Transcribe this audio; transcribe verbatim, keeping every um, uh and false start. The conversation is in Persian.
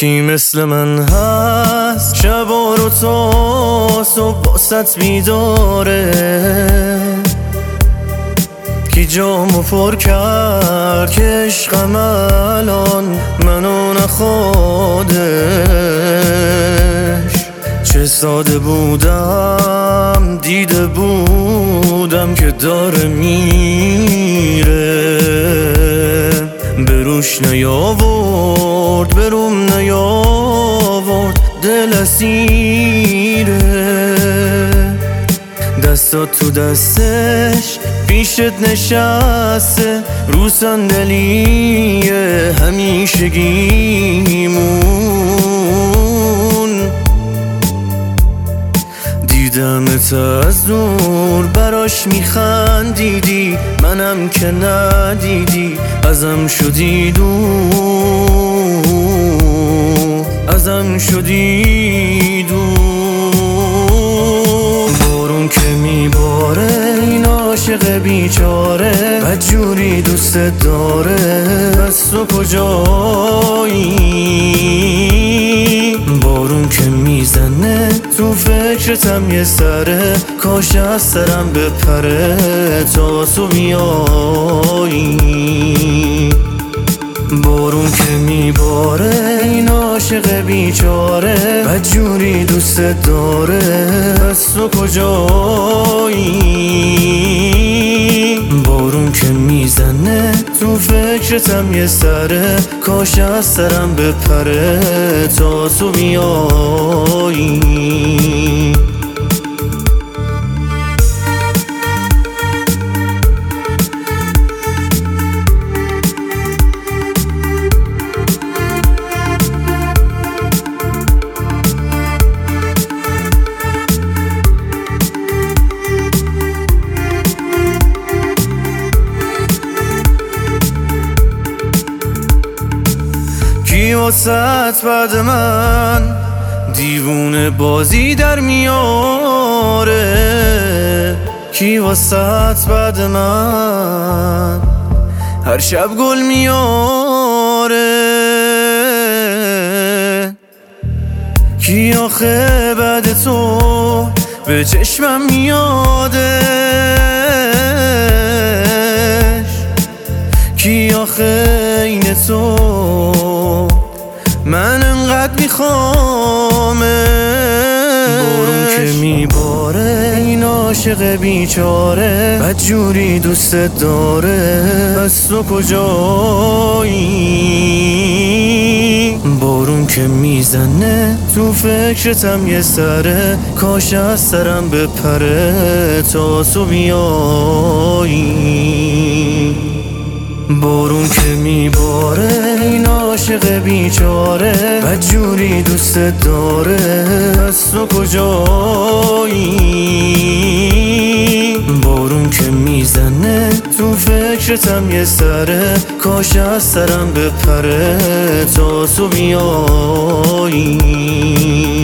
کی مثل من هست شبا رو تا صبح باست بیداره، کی جامو پر کرد که عشقم الان منو نخودش. چه ساده بودم دیده بودم که داره میره، به روش نیاورد به روم نیاورد دل اسیره. دستات تو دستش پیشت نشسته رو صندلی همیشگیمون. دیدمت از دور براش میخندیدی، منم که ندیدی ازم شدی دور، ازم شدی دور. بارون که میباره این عاشق بیچاره، بدجوری دوست داره، از تو کجایی؟ بارون که میزنه تو فکرتم یه سره، کاش از سرم بپره تا تو بیایی. بارون که میباره این عاشق بیچاره، بدجوری دوست داره، از تو کجایی؟ بارون که میزنه تو فکرتم یه سره، کاش از سرم بپره تا تو بیایی. کی واسط بعد من دیوونه بازی در میاره، کی واسط بعد من هر شب گل میاره، کی آخه بعد تو به چشمم میادش، کی آخه این تو من انقدر میخوامه. بارون که میباره این عاشق بیچاره، بدجوری دوست داره، از تو کجایی؟ بارون که میزنه تو فکرتم یه سره، کاش از سرم بپره تا تو بیایی. بارون که میباره این عاشق بیچاره، بدجوری دوست داره، از تو کجایی؟ بارون که میزنه تو فکرتم یه سره، کاش از سرم بپره تا تو بیایی.